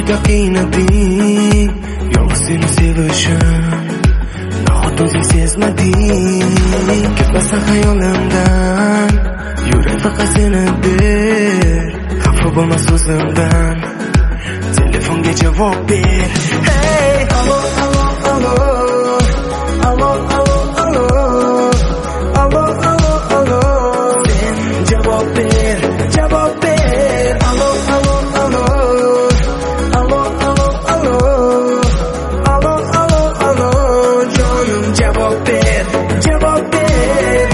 juda qiynading, yolg'iz seni sevishim. Nahot o'zing sezmading, ketmasa xayolimdan. Yurak faqat seni ber, xafa bo'lma so'zimdan. Telefonga javob ber. Hey, alo, alo, alo. Alo, alo, alo. Alo, alo, alo. Sen javob ber, javob ber. Alo, alo, alo. Alo, alo, alo. Alo, alo, alo. Jonim javob ber, javob ber.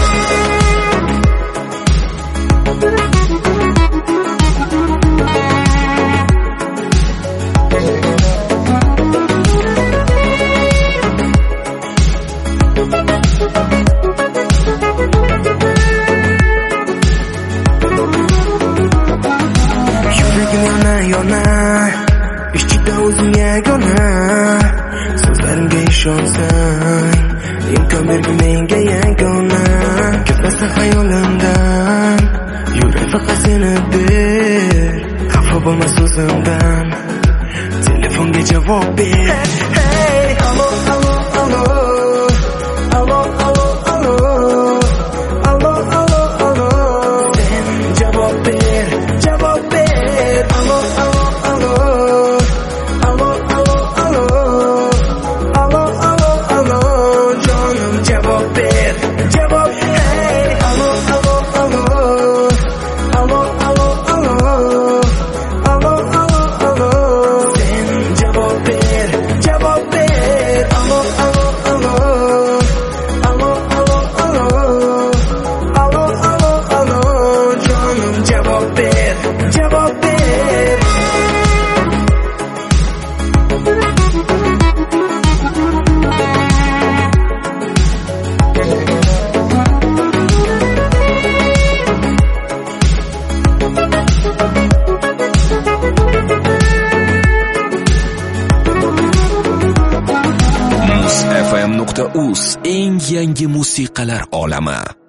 Yona ichida o'zing yagona, so'zlarimga ishonsang, imkon bergin menga yagona. Ketmasa xayolimdan, yurak faqat seni ber, xafa bo'lma so'zimdan. Telefonga javob ber. Hey, alo, alo, alo. Alo, alo, alo. Alo, alo, alo. Sen javob ber, javob ber. Alo, alo, alo. Alo, alo, alo. Alo, alo, alo. Jonim javob ber, javob. Hey, alo, alo, alo. Alo, alo, alo. Alo, alo, alo. Sen javob ber, javob ber. Alo, alo, alo. Alo, alo, alo. Alo, alo, alo. Jonim javob ber, javob ber. muzfm.uz eng yangi musiqalar olami.